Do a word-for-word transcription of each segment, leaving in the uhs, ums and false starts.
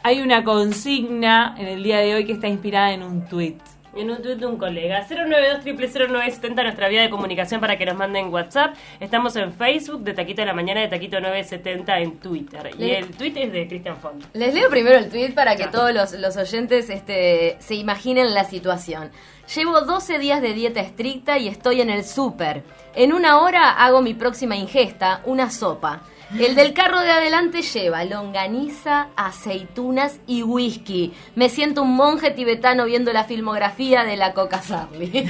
hay una consigna en el día de hoy que está inspirada en un tuit. En un tuit de un colega. cero nueve dos, cero cero nueve siete cero, nuestra vía de comunicación para que nos manden WhatsApp. Estamos en Facebook de Taquito de la Mañana, de Taquito nueve setenta en Twitter. Y Le- el tuit es de Cristian Font. Les leo primero el tweet para que Claro. todos los, los oyentes este, se imaginen la situación. Llevo doce días de dieta estricta y estoy en el súper. En una hora hago mi próxima ingesta, una sopa. El del carro de adelante lleva longaniza, aceitunas y whisky. Me siento un monje tibetano viendo la filmografía de la Coca Sarli.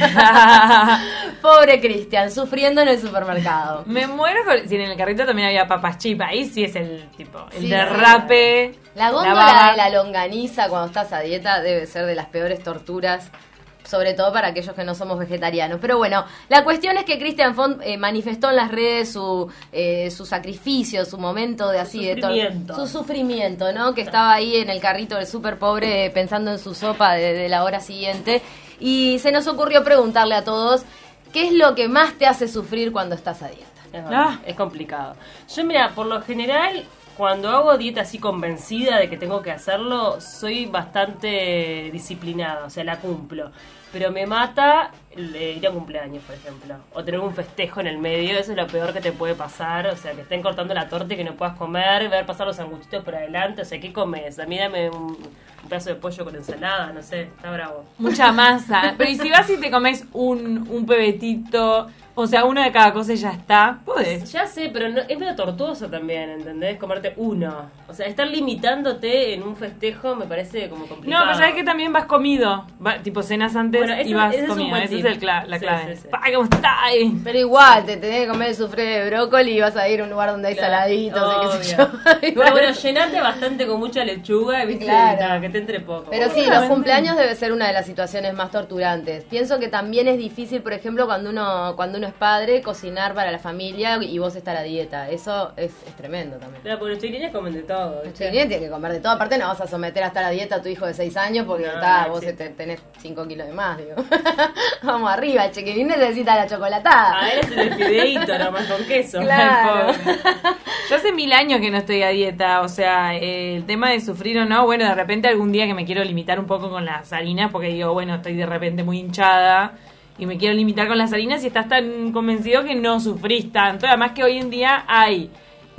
Pobre Cristian, sufriendo en el supermercado. Me muero con... Si en el carrito también había papas chip, ahí sí es el tipo, el Sí, derrape. La góndola baba. de la longaniza cuando estás a dieta debe ser de las peores torturas, sobre todo para aquellos que no somos vegetarianos. Pero bueno, la cuestión es que Christian Font eh, manifestó en las redes su eh, su sacrificio, su momento de así de tor- sufrimiento. su sufrimiento, ¿no? Que estaba ahí en el carrito del súper pobre pensando en su sopa de, de la hora siguiente. Y se nos ocurrió preguntarle a todos, ¿qué es lo que más te hace sufrir cuando estás a dieta? Es, verdad, Ah. es complicado. Yo, mira, por lo general, cuando hago dieta así convencida de que tengo que hacerlo, soy bastante disciplinada, o sea, la cumplo. Pero me mata eh, ir a cumpleaños, por ejemplo, o tener un festejo en el medio. Eso es lo peor que te puede pasar. O sea, que estén cortando la torta y que no puedas comer, ver pasar los sanguchitos por adelante. O sea, ¿qué comes? A mí dame un, un pedazo de pollo con ensalada, no sé, está bravo. Mucha masa. Pero ¿y si vas y te comes un, un pebetito? O sea, uno de cada cosa y ya está. Podés. Ya sé, pero no, es medio tortuoso también, ¿entendés? Comerte uno. O sea, estar limitándote en un festejo me parece como complicado. No, pero sabes que también vas comido. Va- tipo cenas antes Bueno, ese- y vas ese es un comido. buen Esa es tip. el cla- la Sí, clave. sí, sí. Pa, ¿cómo está ahí? Pero igual, te tenés que comer el sufré de brócoli y vas a ir a un lugar donde hay Claro, saladitos y qué sé obvio. yo. Pero Igual- bueno, llenarte bastante con mucha lechuga, ¿viste? Claro. Nada, que te entre poco. Pero sí, Obviamente. los cumpleaños debe ser una de las situaciones más torturantes. Pienso que también es difícil, por ejemplo, cuando uno cuando uno es padre, cocinar para la familia y vos estar a dieta. Eso es, es tremendo también. Claro, porque los chiquilines comen de todo, Los ¿viste? chiquilines tienen que comer de todo. Aparte no vas a someter a estar a dieta a tu hijo de seis años porque No, está, no vos existe. te- tenés cinco kilos de más, digo. Vamos arriba, el chiquilín necesita la chocolatada. A él es el fideíto nomás con queso. Claro. Ay, pobre. Yo hace mil años que no estoy a dieta, o sea, eh, el tema de sufrir o no, bueno, de repente algún día que me quiero limitar un poco con las harinas, porque digo, bueno, estoy de repente muy hinchada y me quiero limitar con las harinas y estás tan convencido que no sufrís tanto. Además que hoy en día hay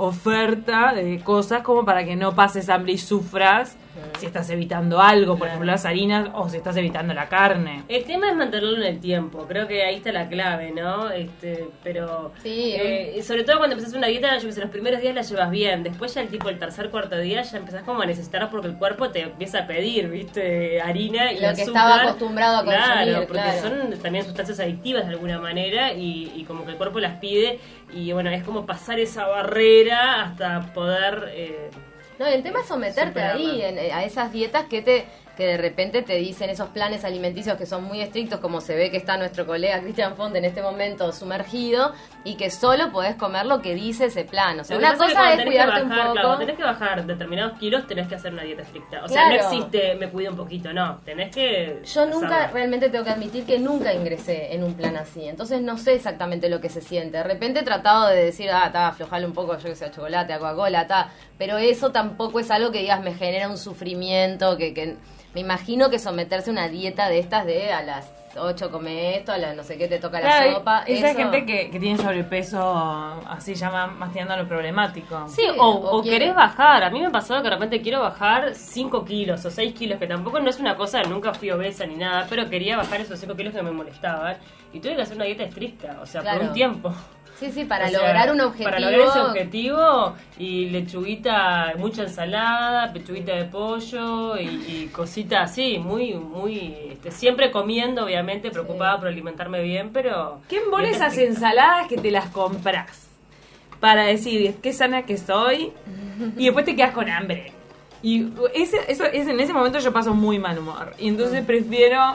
oferta de cosas como para que no pases hambre y sufras si estás evitando algo, por ejemplo las harinas, o si estás evitando la carne. El tema es mantenerlo en el tiempo, creo que ahí está la clave, ¿no? Este, pero Sí. eh, y sobre todo cuando empezás una dieta, yo que sé, los primeros días la llevas bien, después ya el tipo el tercer cuarto día ya empezás como a necesitar porque el cuerpo te empieza a pedir, ¿viste? Harina y Lo que azúcar. estaba acostumbrado a consumir, Claro, porque claro. son también sustancias adictivas de alguna manera y, y como que el cuerpo las pide y bueno, es como pasar esa barrera hasta poder... Eh, No, el tema es someterte Superarla. ahí en- a esas dietas que te que de repente te dicen esos planes alimenticios que son muy estrictos, como se ve que está nuestro colega Cristian Font en este momento sumergido, y que solo podés comer lo que dice ese plan. O sea, Lo que una pasa que cosa cuando es tenés que cuidarte un bajar, poco. Claro, cuando tenés que bajar determinados kilos, tenés que hacer una dieta estricta. O sea, Claro. no existe me cuido un poquito, no. Tenés que. Yo nunca, hacerla. realmente tengo que admitir que nunca ingresé en un plan así. Entonces no sé exactamente lo que se siente. De repente he tratado de decir, ah, está, aflojarle un poco, yo que sé, a chocolate, a Coca-Cola, está. Pero eso tampoco es algo que digas, me genera un sufrimiento, que, que me imagino que someterse a una dieta de estas de a las ocho come esto, a las no sé qué te toca la Claro, sopa. esa eso- gente que, que tiene sobrepeso, así ya más, más tirando a lo problemático. Sí, Sí, o, o o quiere- querés bajar. A mí me pasó que de repente quiero bajar cinco kilos o seis kilos, que tampoco no es una cosa, nunca fui obesa ni nada, pero quería bajar esos cinco kilos que me molestaban. Y tuve que hacer una dieta estricta, o sea, Claro. por un tiempo. Sí, sí, para O sea, lograr un objetivo. Para lograr ese objetivo, y lechuguita, mucha ensalada, pechuguita de pollo y, y cositas así, muy, muy. Este, siempre comiendo, obviamente, preocupada por alimentarme bien, pero. ¿Qué embole dieta esas estricta. ensaladas que te las compras para decir qué sana que soy y después te quedas con hambre? Y ese, eso, es, en ese momento yo paso muy mal humor y entonces prefiero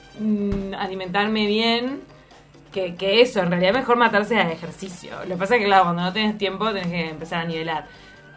mm, alimentarme bien que, que eso. En realidad mejor matarse al ejercicio. Lo que pasa es que claro, cuando no tenés tiempo tenés que empezar a nivelar.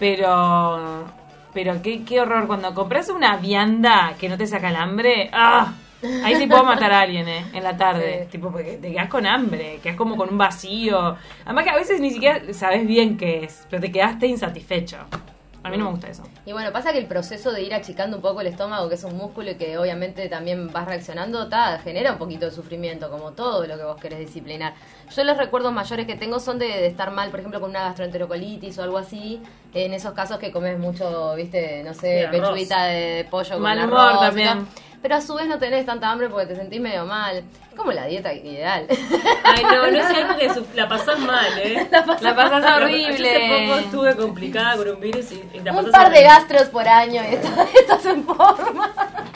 Pero pero qué, qué horror cuando compras una vianda que no te saca el hambre. ¡Ah! Ahí sí puedo matar a alguien, ¿eh? En la tarde. Sí. Tipo, porque te quedas con hambre, quedas como con un vacío. Además que a veces ni siquiera sabes bien qué es, pero te quedaste insatisfecho. A mí no me gusta eso. Y bueno, pasa que el proceso de ir achicando un poco el estómago, que es un músculo y que obviamente también vas reaccionando, ta, genera un poquito de sufrimiento, como todo lo que vos querés disciplinar. Yo los recuerdos mayores que tengo son de, de estar mal, por ejemplo, con una gastroenterocolitis o algo así. En esos casos que comes mucho, viste, no sé, Sí, pechuguita de, de pollo con Mal arroz humor y también. todo. Pero a su vez no tenés tanta hambre porque te sentís medio mal. Es como la dieta ideal. Ay, no, no es cierto que su- la pasás mal, ¿eh? La pasás La pasás Yo horrible. hace poco estuve complicada con un virus y, y la Un pasás par de horrible. gastros por año y estás, estás en forma.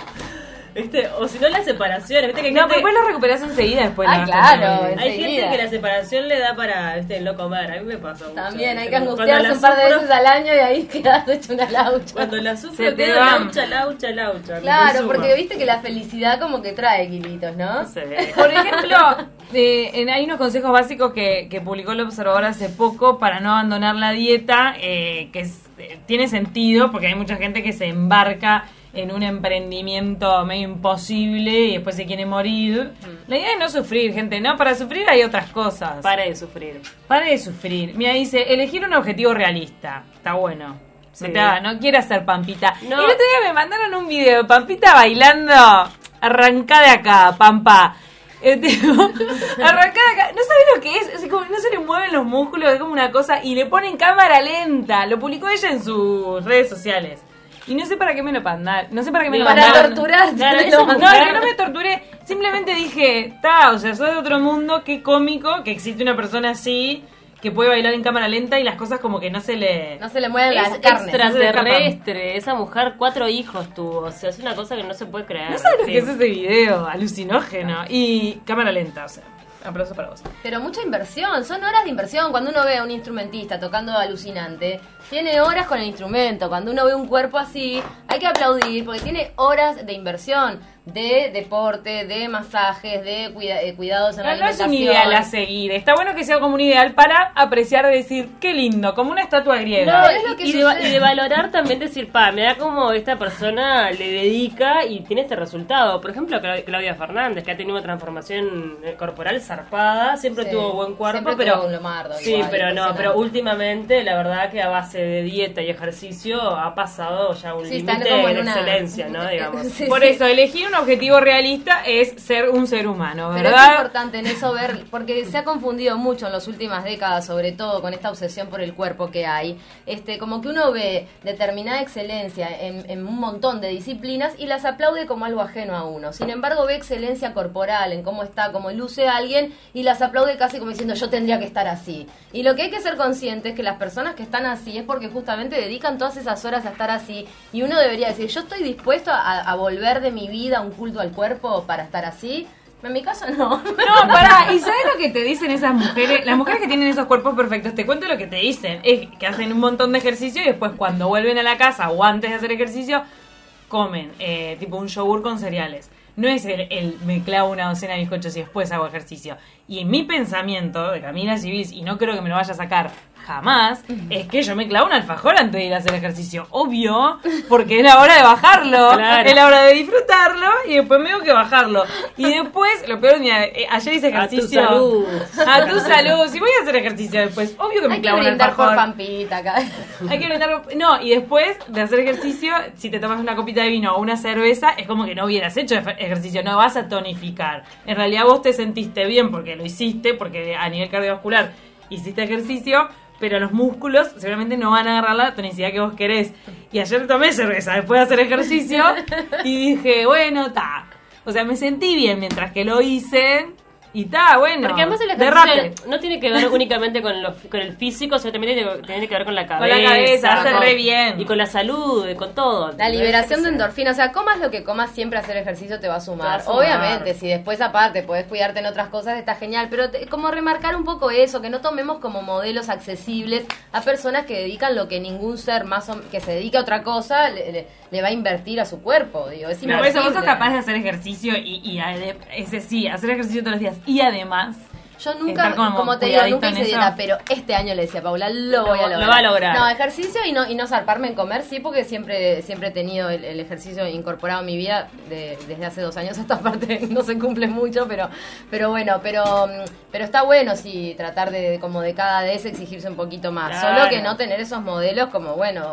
¿Viste? O si no, las separaciones. ¿Viste que hay No, gente- pero después lo recuperás enseguida después. Ah, la claro, gastroenteritis. hay enseguida. gente que la separación le da para, ¿viste? No comer. A mí me pasa mucho. También hay ¿viste? que Cuando angustiarse la un par de sufro- veces al año y ahí quedas hecho una laucha. Cuando la sufro, Se te quedo va. laucha, laucha, laucha. me Claro, consuma. porque viste que la felicidad como que trae kilitos, ¿no? No sé. Por ejemplo, eh, en- hay unos consejos básicos que, que publicó el Observador hace poco para no abandonar la dieta, eh, que es- eh, tiene sentido porque hay mucha gente que se embarca en un emprendimiento medio imposible y después se quiere morir. La idea es no sufrir, gente, ¿no? Para sufrir hay otras cosas. Pare de sufrir. Pare de sufrir. Mira, dice, elegir un objetivo realista. Está bueno. Sí. No, te haga- no quiero hacer Pampita. No. El otro día me mandaron un video de Pampita bailando. Arrancá de acá, Pampa. Eh, tipo, arrancá de acá. No sabes lo que es. Es como, no se le mueven los músculos, es como una cosa. Y le ponen cámara lenta. Lo publicó ella en sus redes sociales. Y no sé para qué me lo mandaron. No sé para qué me lo Para mandaron. torturarte. Claro, te eso lo no- No, mandaron. es que no me torturé. Simplemente dije, ta, o sea, soy de otro mundo, qué cómico que existe una persona así que puede bailar en cámara lenta y las cosas como que no se le... No se le mueven las Es carnes. extraterrestre. Esa mujer cuatro hijos tuvo. O sea, es una cosa que no se puede creer. No sabes lo Sí. que es ese video, alucinógeno. Y cámara lenta, o sea, aplauso para vos. Pero mucha inversión, son horas de inversión. Cuando uno ve a un instrumentista tocando alucinante, tiene horas con el instrumento. Cuando uno ve un cuerpo así, hay que aplaudir porque tiene horas de inversión, de deporte, de masajes, de cuida- eh, cuidados en la No, no es un alimentación. ideal a seguir. Está bueno que sea como un ideal para apreciar y decir, qué lindo, como una estatua griega. No, Pero es lo que y, de, va- sucede. y de valorar también decir, pa, me da como esta persona le dedica y tiene este resultado. Por ejemplo, Clau- Claudia Fernández, que ha tenido una transformación eh, corporal zarpada, siempre Sí, tuvo buen cuerpo, siempre pero tuvo un lomardo sí, igual, pero no, impresionante. pero últimamente la verdad que a base de dieta y ejercicio ha pasado ya un Sí, están límite como en en una- excelencia, ¿no? Digamos. Sí, Por sí. eso, elegir un objetivo realista es ser un ser humano, Pero es ¿verdad? importante en eso ver, porque se ha confundido mucho en las últimas décadas, sobre todo con esta obsesión por el cuerpo que hay. Este, como que uno ve determinada excelencia en, en un montón de disciplinas y las aplaude como algo ajeno a uno. Sin embargo, ve excelencia corporal en cómo está, cómo luce alguien y las aplaude casi como diciendo yo tendría que estar así. Y lo que hay que ser consciente es que las personas que están así es porque justamente dedican todas esas horas a estar así y uno debería decir, yo estoy dispuesto a, a volver de mi vida un culto al cuerpo para estar así. En mi caso no. No, pará, ¿y sabes lo que te dicen esas mujeres? Las mujeres que tienen esos cuerpos perfectos, te cuento lo que te dicen. Es que hacen un montón de ejercicio y después cuando vuelven a la casa o antes de hacer ejercicio, comen eh, tipo un yogur con cereales. No es el, el me clavo una docena de bizcochos y después hago ejercicio. Y en mi pensamiento de Camila Civis, y no creo que me lo vaya a sacar jamás, es que yo me clavo un alfajor antes de ir a hacer ejercicio. Obvio, porque es la hora de bajarlo, Claro. es la hora de disfrutarlo y después me tengo que bajarlo. Y después, lo peor, mira, eh, ayer hice A tu ejercicio. salud. A tu salud. Si voy a hacer ejercicio después, obvio que me Hay que clavo un brindar por alfajor. Pampita acá. Hay que brindar. No, y después de hacer ejercicio, si te tomas una copita de vino o una cerveza, es como que no hubieras hecho efe- ejercicio, no vas a tonificar. En realidad vos te sentiste bien porque lo hiciste, porque a nivel cardiovascular hiciste ejercicio, pero los músculos seguramente no van a agarrar la tonicidad que vos querés. Y ayer tomé cerveza después de hacer ejercicio y dije, bueno, ta. O sea, me sentí bien mientras que lo hice. Y está, bueno. Porque además el derrape. ejercicio no tiene que ver únicamente con, lo- con el físico, sino también tiene, tiene que ver con la Con cabeza. la cabeza, hace con- re bien. Y con la salud, y con todo. La liberación de endorfina, o sea, comas lo que comas, siempre hacer ejercicio te va a sumar. Te va a sumar. Obviamente, si después aparte podés cuidarte en otras cosas, está genial, pero te- como remarcar un poco eso, que no tomemos como modelos accesibles a personas que dedican lo que ningún ser más o- que se dedica a otra cosa le, le- le va a invertir a su cuerpo, digo, es No, por eso vos sos imposible. capaz de hacer ejercicio y, y ade- ese sí, hacer ejercicio todos los días. Y además, Yo nunca, estar como como, te digo, cuidadito nunca en hice eso. dieta, pero este año le decía a Paula, lo Lo- voy a lo lograr. va a lograr. No, ejercicio y no y no zarparme en comer, sí, porque siempre siempre he tenido el, el ejercicio incorporado en mi vida de- desde hace dos años. Esta parte no se cumple mucho, pero pero bueno, pero mm, pero está bueno, sí, tratar de como de cada vez exigirse un poquito más. Claro. Solo que no tener esos modelos como, bueno,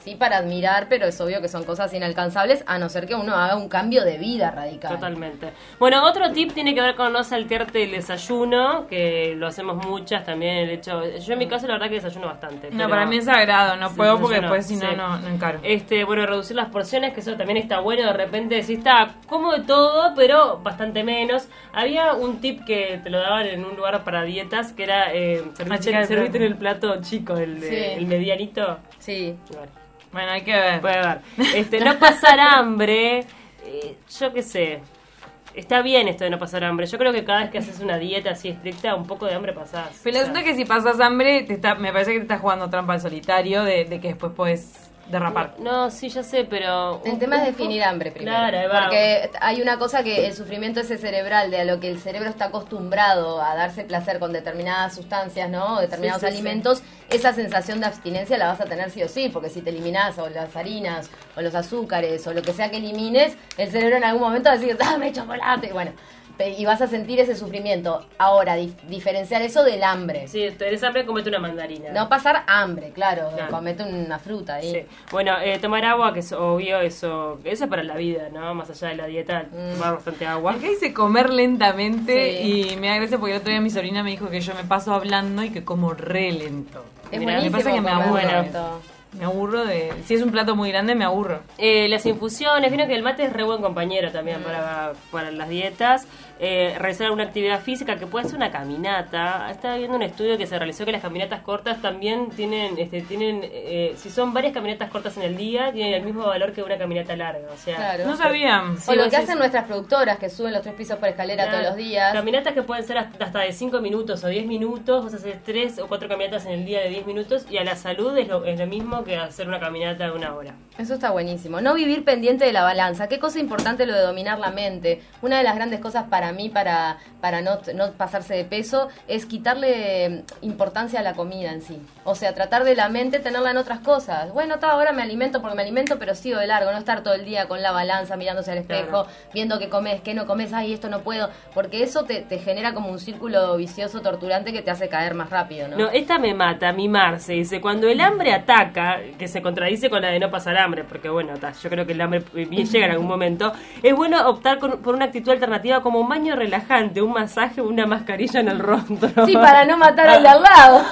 sí para admirar, pero es obvio que son cosas inalcanzables, a no ser que uno haga un cambio de vida radical. Totalmente. Bueno, otro tip tiene que ver con no saltearte el desayuno, que lo hacemos muchas también, el hecho... Yo en mi caso la verdad que desayuno bastante. No, pero para mí es sagrado, no sí, puedo porque desayuno, después si no, sí. no, no encaro. Este, bueno, reducir las porciones, que eso también está bueno, de repente decís, está como de todo, pero bastante menos. Había un tip que te lo daban en un lugar para dietas, que era eh, servirte, Achicar el servirte en plato. el plato chico, el, de, Sí. el medianito. Sí. Bueno. Bueno, hay que ver. Puede ver. Este, no pasar hambre, eh, yo qué sé. Está bien esto de no pasar hambre. Yo creo que cada vez que haces una dieta así estricta, un poco de hambre pasás. Pero el asunto es que si pasas hambre, te está, me parece que te estás jugando trampa al solitario de, de que después puedes derrapar. No, sí, ya sé, pero... El tema es definir hambre primero. Claro, ahí va. Porque hay una cosa que el sufrimiento ese cerebral, de a lo que el cerebro está acostumbrado a darse placer con determinadas sustancias, ¿no? O determinados Sí, sí, alimentos, sí. Esa sensación de abstinencia la vas a tener sí o sí, porque si te eliminás o las harinas, o los azúcares, o lo que sea que elimines, el cerebro en algún momento va a decir, ¡dame chocolate! Bueno, y vas a sentir ese sufrimiento. Ahora, dif- diferenciar eso del hambre. Sí, tenés hambre, comete una mandarina. No pasar hambre, claro, Claro. comete una fruta ahí. Sí. Bueno, eh, tomar agua, que es obvio, eso eso es para la vida, ¿no? Más allá de la dieta, Mm. tomar bastante agua. Acá dice comer lentamente Sí. y me da gracia porque el otro día mi sobrina me dijo que yo me paso hablando y que como re lento. Es Mirá, buenísimo. me pasa que me comer aburro. lento. Me aburro de... Si es un plato muy grande, me aburro. Eh, las infusiones, vieron que el mate es re buen compañero también Mm. para, para las dietas. Eh, realizar alguna actividad física que puede ser una caminata. Estaba viendo un estudio que se realizó que las caminatas cortas también tienen, este, tienen eh, si son varias caminatas cortas en el día, tienen el mismo valor que una caminata larga. O sea, Claro. No sabían. Sí, O lo vos que decís- hacen nuestras productoras, que suben los tres pisos por escalera Claro. todos los días. Caminatas que pueden ser hasta hasta de cinco minutos o diez minutos. Vos haces tres o cuatro caminatas en el día de diez minutos y a la salud es lo, es lo mismo que hacer una caminata de una hora. Eso está buenísimo. No vivir pendiente de la balanza. Qué cosa importante lo de dominar la mente. Una de las grandes cosas para mí, para, para no, no pasarse de peso, es quitarle importancia a la comida en sí. O sea, tratar de la mente tenerla en otras cosas. Bueno, está, ahora me alimento porque me alimento, pero sigo de largo. No estar todo el día con la balanza, mirándose al espejo, Claro. viendo qué comes, qué no comes, ay, esto no puedo. Porque eso te, te genera como un círculo vicioso, torturante, que te hace caer más rápido, ¿no? No, esta me mata, mimarse. Dice, cuando el hambre ataca, que se contradice con la de no pasar hambre, porque bueno, ta, yo creo que el hambre bien llega en algún momento, es bueno optar con- por una actitud alternativa como un baño relajante, un masaje, una mascarilla en el rostro. Sí, para no matar al de al lado.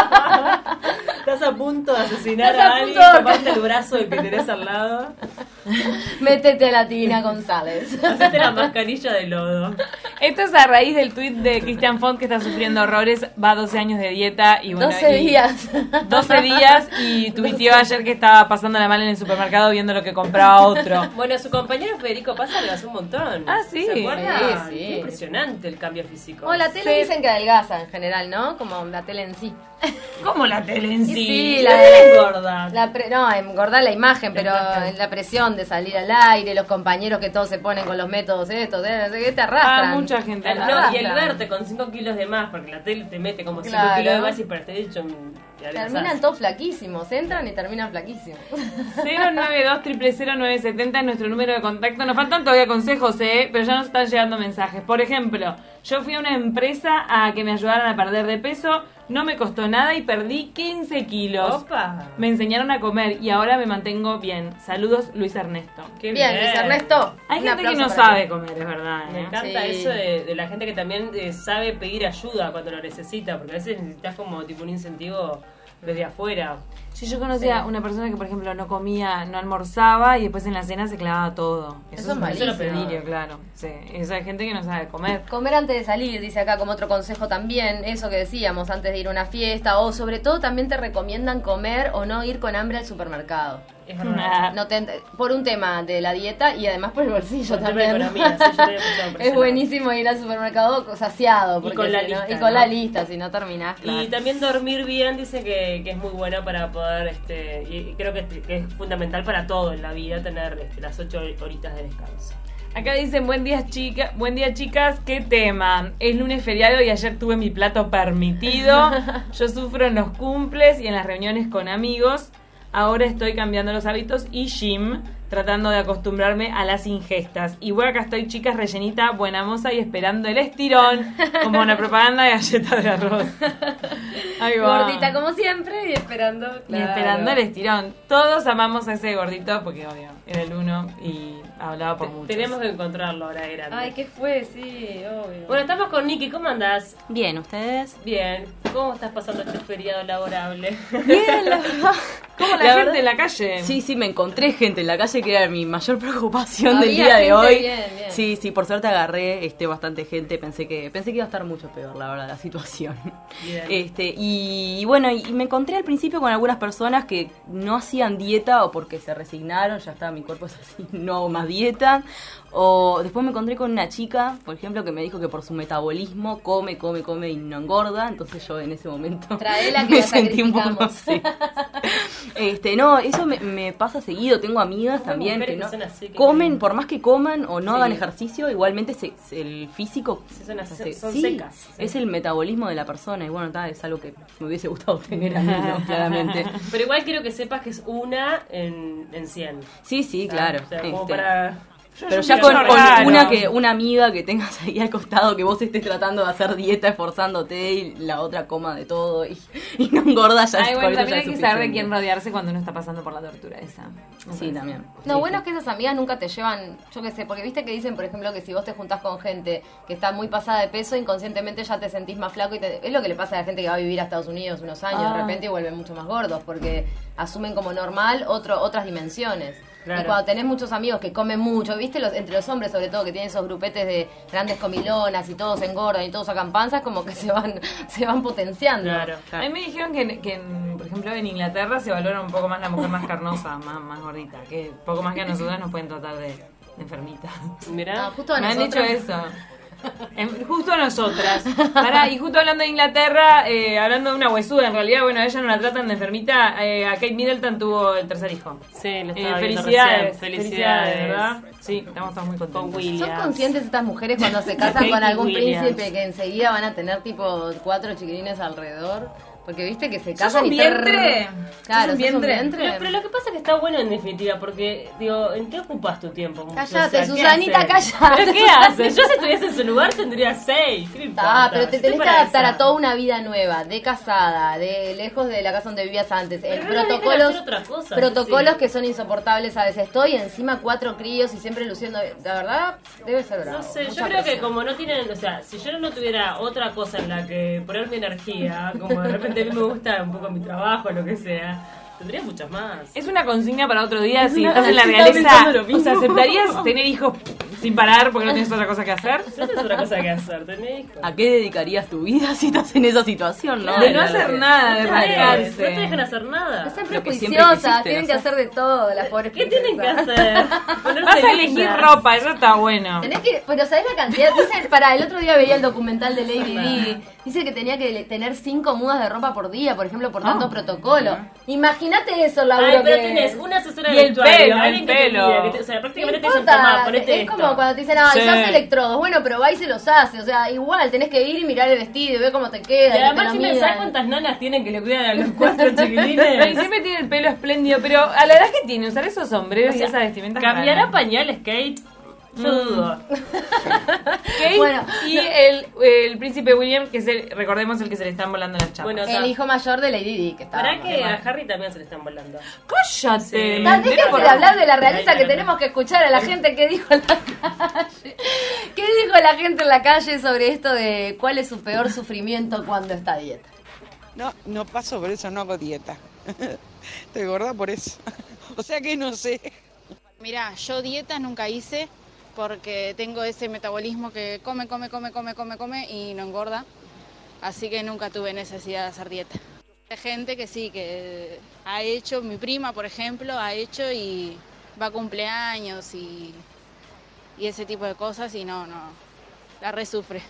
Estás a punto de asesinar Estás a a alguien, punto de- tomarte el brazo del que tenés al lado, Métete a la Tina González. hacete la mascarilla de lodo. Esto es a raíz del tuit de Christian Font, que está sufriendo horrores, va doce años de dieta y bueno... doce y- días. doce días y tuiteó ayer que estaba pasándola mal en el supermercado viendo lo que compraba otro. Bueno, su compañero Federico Pasa le hace un montón. Ah, sí. ¿Se acuerdan? Sí, sí. Qué impresionante el cambio físico. O la tele Sí. dicen que adelgaza en general, ¿no? Como la tele en sí. ¿Cómo la tele en sí? Sí, la la tele de- engorda. La pre- no, engordar la imagen, pero imagen. la presión de salir al aire, los compañeros que todos se ponen con los métodos estos, eh, no sé qué, te arrastran. Ah, mucha gente. Te No, arrastran. y el verte con cinco kilos de más, porque la tele te mete como cinco Claro. kilos de más y para este hecho te adelgazás. Terminan todos flaquísimos, entran y terminan flaquísimos. cero nueve dos cero cero cero nueve siete cero es nuestro número de contacto. Nos faltan todavía consejos, ¿eh? Pero ya nos están llegando mensajes. Por ejemplo, yo fui a una empresa a que me ayudaran a perder de peso. No me costó nada y perdí quince kilos. Opa. Me enseñaron a comer y ahora me mantengo bien. Saludos, Luis Ernesto. Qué Bien, Luis Ernesto. Hay un gente que aplauso no para sabe ti. comer, es verdad. Me ¿eh? encanta Sí. eso de, de la gente que también eh, sabe pedir ayuda cuando lo necesita, porque a veces necesitas como tipo un incentivo desde afuera. Sí, yo conocía Sí. una persona que, por ejemplo, no comía, no almorzaba y después en la cena se clavaba todo. Eso es un malísimo. delirio, claro. Sí, esa es gente que no sabe comer. Comer antes de salir, dice acá como otro consejo también, eso que decíamos, antes de ir a una fiesta, o sobre todo también te recomiendan comer o no ir con hambre al supermercado. Es verdad. Ah. No te, por un tema de la dieta y además por el bolsillo Por el tema de también. economía, sí, yo también pensaba por ese Es lado. buenísimo ir al supermercado saciado. Y Porque con la si no- lista, y con ¿no? la lista, si no terminás, claro. Y también dormir bien dice que, que es muy bueno para poder, este, y creo que, que es fundamental para todo en la vida tener este, las ocho horitas de descanso. Acá dicen, buen día, chica, buen día chicas, ¿qué tema? Es lunes feriado y ayer tuve mi plato permitido. Yo sufro en los cumples y en las reuniones con amigos. Ahora estoy cambiando los hábitos y gym. tratando de acostumbrarme a las ingestas. Y bueno, acá estoy, chicas, rellenita, buena moza y esperando el estirón, como una propaganda de galletas de arroz. Ahí va. Gordita como siempre y esperando. Y Claro. esperando el estirón. Todos amamos a ese gordito porque, obvio, era el uno y hablaba por muchos. Tenemos que encontrarlo ahora de grande. Ay, ¿qué fue? Sí, obvio. Bueno, estamos con Nikki. ¿Cómo andás? Bien, ¿ustedes? Bien. ¿Cómo estás pasando este feriado laborable? Bien, la verdad. ¿Cómo la, La gente verdad- en la calle? Sí, sí, me encontré gente en la calle que era mi mayor preocupación Había del día de gente, hoy. bien, bien. Sí, sí, por suerte agarré este bastante gente, pensé que pensé que iba a estar mucho peor, la verdad, la situación. Bien. Este, y, y bueno, y me encontré al principio con algunas personas que no hacían dieta o porque se resignaron, ya está, mi cuerpo es así, no hago más dieta. O después me encontré con una chica, por ejemplo, que me dijo que por su metabolismo come, come, come y no engorda. Entonces yo en ese momento Traela que me la sentí un poco sacrificamos. sí. Este, no, eso me, me pasa seguido. Tengo amigas Hay también mujeres que que no son así, que comen, comen. por más que coman o no Sí. hagan ejercicio, igualmente se, se- el físico Sí, son así, se- son sí, secas, sí. es el metabolismo de la persona. Y bueno, ta, es algo que me hubiese gustado tener a mí, ¿no? Claramente. Pero igual quiero que sepas que es una en, en cien. Sí, sí, claro. O sea, como Este, para... Pero yo ya me con, quiero con raro. una que una amiga que tengas ahí al costado, que vos estés tratando de hacer dieta, esforzándote, y la otra coma de todo y, y no engorda, ya Ay, es- bueno, con eso también ya hay es que saber de suficiente. quién rodearse cuando uno está pasando por la tortura esa. Sí, también. Lo Sí, bueno sí. es que esas amigas nunca te llevan, yo qué sé, porque viste que dicen, por ejemplo, que si vos te juntás con gente que está muy pasada de peso, inconscientemente ya te sentís más flaco y te... es lo que le pasa a la gente que va a vivir a Estados Unidos unos años, Ah. de repente y vuelven mucho más gordos, porque asumen como normal otro, otras dimensiones. Claro. Y cuando tenés muchos amigos que comen mucho, viste, los, entre los hombres sobre todo, que tienen esos grupetes de grandes comilonas y todos engordan y todos sacan panzas, como que se van, se van potenciando. Claro. A mí me dijeron que, que en- por ejemplo, en Inglaterra se valora un poco más la mujer más carnosa, más, más gordita, que poco más que a nosotras nos pueden tratar de, de enfermitas. Mirá. No, justo a Me han nosotras- dicho eso. En- justo a nosotras. Pará, y justo hablando de Inglaterra, eh, hablando de una huesuda, en realidad, bueno, a ella no la tratan de enfermita. Eh, a Kate Middleton tuvo el tercer hijo. Sí, lo Eh, estaba viendo felicidades, recién. felicidades, ¿verdad? Sí, estamos todos muy contentos. Con Willy. ¿Son conscientes estas mujeres cuando se casan con Katie algún Williams. príncipe que enseguida van a tener tipo cuatro chiquilines alrededor? Porque viste que se ¿Sos casan un y vientre? Claro, ¿Sos un ¿sos un vientre? vientre? Pero, pero lo que pasa es que está bueno en definitiva, porque, digo, ¿en qué ocupas tu tiempo? Cállate, ¿qué Susanita, haces? cállate. ¿Pero qué haces? Yo si estuviese en su lugar tendría seis. ¿Qué me importa? Ah, pero te Estoy tenés que para adaptar esa. a toda una vida nueva, de casada, de lejos de la casa donde vivías antes. Pero El no me dejan protocolos, hacer otra cosa, protocolos sí. que son insoportables a veces. Estoy encima cuatro críos y siempre luciendo. La verdad, debe ser bravo. No sé, yo mucha creo que presión. como no tienen, o sea, si yo no tuviera otra cosa en la que poner mi energía, como de repente a mí me gusta un poco mi trabajo, lo que sea, tendría muchas más. Es una consigna para otro día. Si una- estás en la estaba realeza, pensando lo o sea, mismo. ¿aceptarías tener hijos sin parar porque no tienes otra cosa que hacer? No tienes otra cosa que hacer, tenés hijos. ¿A qué dedicarías tu vida si estás en esa situación, no? De no La- hacer la- nada, de No te dejan- rascarse. no te dejan hacer nada. No sean Lo que siempre prejuiciosas, quisiste, tienen ¿no? que hacer de todo las pobres ¿Qué tienen que princesas. hacer? Ponerse Vas a elegir lindas. ropa, eso está bueno. Tenés que, pero ¿sabés la cantidad? Dice, para, el otro día veía el documental de Lady Di. Dice que tenía que le- tener cinco mudas de ropa por día, por ejemplo, por tanto Ah, protocolo. ajá. Imagínate eso, Laura. Ay, pero que- tenés una asesora Y de el vestuario, pelo, alguien el que te pelo. mira, que te- o sea, No prácticamente te dicen, importa, tomá, ponete es esto. como cuando te dicen, ah, Sí. yo hace electrodos. Bueno, pero va y se los hace. O sea, igual, tenés que ir y mirar el vestido y ver cómo te queda. Y que te además, lo chicos, ¿sabes midan. cuántas nanas tienen que le cuidan a los cuatro Pero chiquilines? siempre tiene el pelo espléndido, pero a la edad que tiene, usar esos sombreros O sea, y esa vestimenta. ¿cambiará pañales, Kate? Yo Mm. dudo. Kate Bueno. y el, el príncipe William, que es el, recordemos el que se le están volando las chapas. Bueno, El hijo mayor de Lady Di, que está. ¿Para que a Harry también se le están volando? ¡Cállate! Sí. me Ta, entero Déjense por- de hablar de la realeza Ay, que no, tenemos que escuchar a la gente que dijo en la calle. ¿Qué dijo la gente en la calle sobre esto de cuál es su peor sufrimiento cuando está a dieta? No, no paso por eso, no hago dieta. Estoy gorda por eso. O sea que no sé. Mirá, yo dieta nunca hice porque tengo ese metabolismo que come, come, come, come, come, come y no engorda. Así que nunca tuve necesidad de hacer dieta. Hay gente que sí, que ha hecho, mi prima por ejemplo, ha hecho y va a cumpleaños y, y ese tipo de cosas y no, no, la resufre.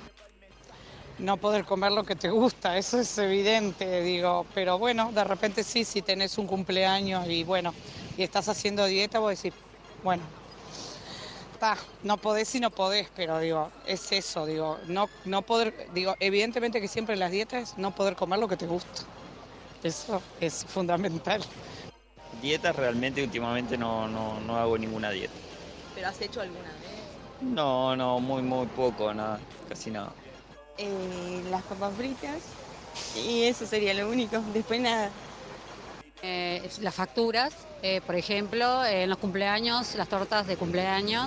No poder comer lo que te gusta, eso es evidente, digo. Pero bueno, de repente sí, si tenés un cumpleaños y bueno, y estás haciendo dieta, vos decís, bueno, ta, no podés y no podés, pero digo, es eso, digo, no, no poder, digo, evidentemente que siempre en las dietas es no poder comer lo que te gusta. Eso es fundamental. dietas realmente últimamente no, no, no hago ninguna dieta. ¿Pero has hecho alguna vez? No, no, muy, muy poco, nada, casi nada. Eh, las papas fritas y eso sería lo único, después nada. Eh, las facturas, eh, por ejemplo, en los cumpleaños, las tortas de cumpleaños.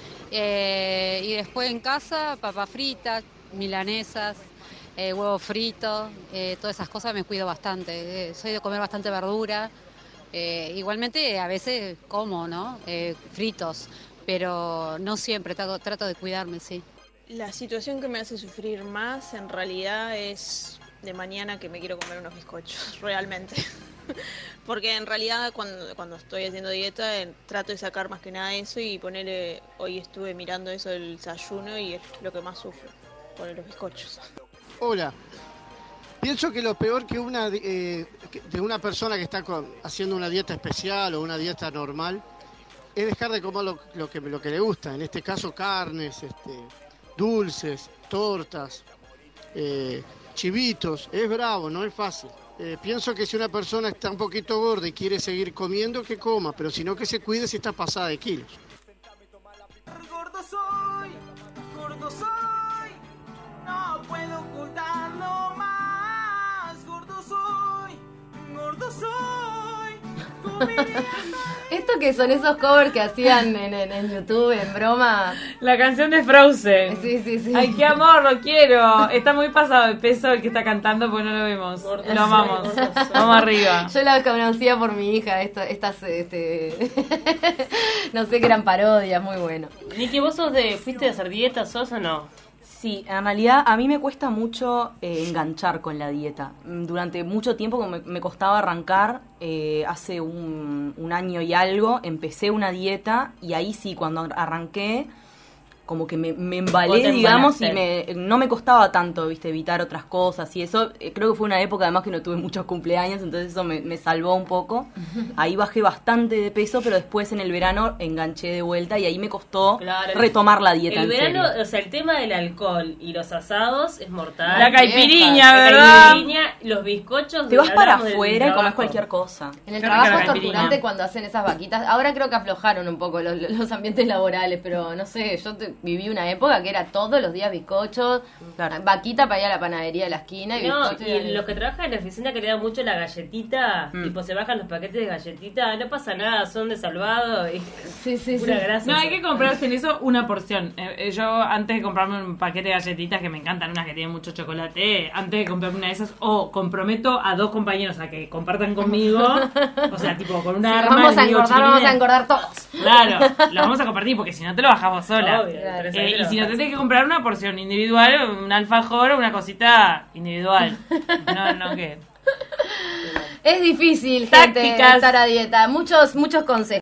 Eh, y después en casa, papas fritas, milanesas, eh, huevo frito, eh, todas esas cosas me cuido bastante. Eh, soy de comer bastante verdura. Eh, igualmente a veces como, ¿no? Eh, fritos, pero no siempre, trato, trato de cuidarme, sí. La situación que me hace sufrir más en realidad es de mañana que me quiero comer unos bizcochos, realmente. Porque en realidad cuando, cuando estoy haciendo dieta eh, trato de sacar más que nada eso y ponerle, hoy estuve mirando eso del desayuno y es lo que más sufro, poner los bizcochos. Hola, pienso que lo peor que una eh, de una persona que está con, haciendo una dieta especial o una dieta normal es dejar de comer lo, lo, que, lo que le gusta, en este caso carnes, este, dulces, tortas, eh, chivitos, es bravo, no es fácil. Eh, pienso que si una persona está un poquito gorda y quiere seguir comiendo, que coma, pero si no, que se cuide si está pasada de kilos. Gordo soy, gordo soy, no puedo ocultarlo más. Gordo soy, gordo soy, comería. ¿Esto que son esos covers que hacían en, en, en YouTube, en broma? La canción de Frozen. Sí, sí, sí. Ay, qué amor, lo quiero. Está muy pasado de peso el que está cantando porque no lo vemos. Lo amamos. Vamos arriba. Yo la conocía por mi hija, esta, estas, este... no sé, que eran parodias, muy bueno. Niki, ¿vos sos de, fuiste a hacer dieta, sos o no? Sí, en realidad a mí me cuesta mucho eh, enganchar con la dieta. Durante mucho tiempo me, me costaba arrancar, eh, hace un, un año y algo, empecé una dieta y ahí sí, cuando arranqué, como que me, me embalé, digamos, y me, no me costaba tanto, viste, evitar otras cosas y eso. Eh, creo que fue una época además que no tuve muchos cumpleaños, entonces eso me, me salvó un poco. Ahí bajé bastante de peso, pero después en el verano enganché de vuelta y ahí me costó Claro, retomar la dieta El en verano, serio. o sea, el tema del alcohol y los asados es mortal. La caipiriña, La ¿verdad? caipiriña, los bizcochos. Te vas para hablamos del afuera y trabajo. comes cualquier cosa. En el Qué trabajo rica es la torturante caipiriña. cuando hacen esas vaquitas. Ahora creo que aflojaron un poco los, los ambientes laborales, pero no sé, yo te- viví una época que era todos los días bizcochos, Claro. vaquita para ir a la panadería de la esquina y No, bizcochos. y los que trabajan en la oficina que le dan mucho la galletita, Mm. tipo se bajan los paquetes de galletita, no pasa nada, son de salvado y Sí, sí, sí. pura grasa. No, hay que comprarse en eso una porción. Eh, eh, yo antes de comprarme un paquete de galletitas que me encantan, unas que tienen mucho chocolate, antes de comprarme una de esas, o comprometo a dos compañeros a que compartan conmigo, o sea, tipo con una Sí, arma. vamos les a digo, engordar, vamos a "Chiquilines, engordar todos. Claro, lo vamos a compartir porque si no te lo bajamos sola. Obvio, Claro. pero Eh, sabés y que si lo no te bajas. tenés que comprar una porción individual, un alfajor o una cosita individual. No, no, ¿qué? Es difícil, gente, Tácticas. estar a dieta. Muchos, muchos consejos.